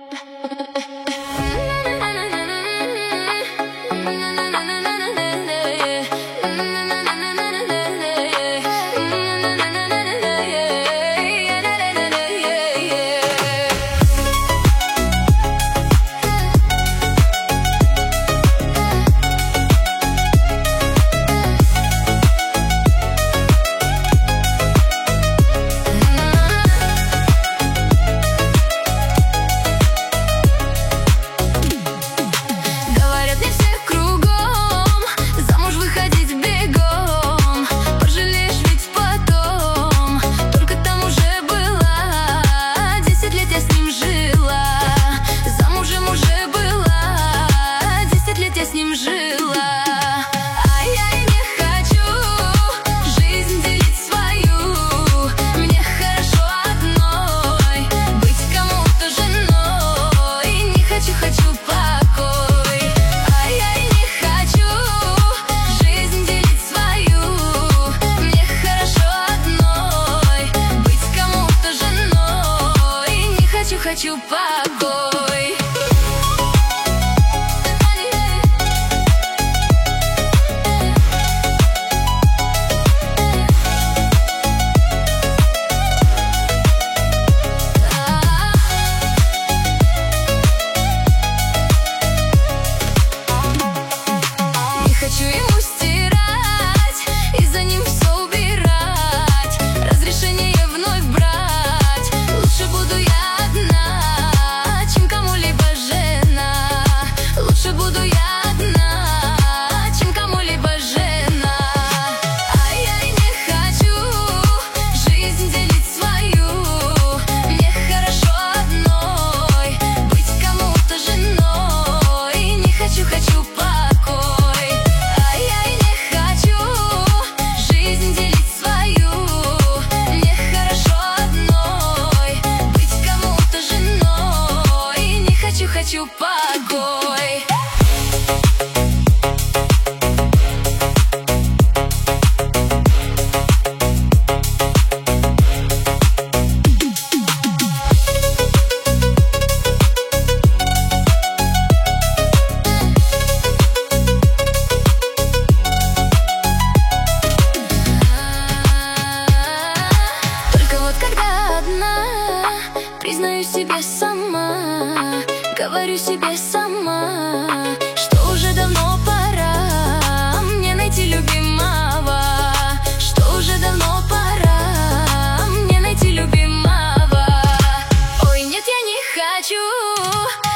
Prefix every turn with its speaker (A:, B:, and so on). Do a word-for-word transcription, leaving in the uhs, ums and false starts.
A: Хочу покой. Не хочу ему стирать и за ним все убирать, разрешение вновь брать. Лучше буду я хочу покой. Только вот когда одна, признаюсь себе сама, говорю себе сама, что уже давно пора мне найти любимого, что уже давно пора мне найти любимого. Ой, нет, я не хочу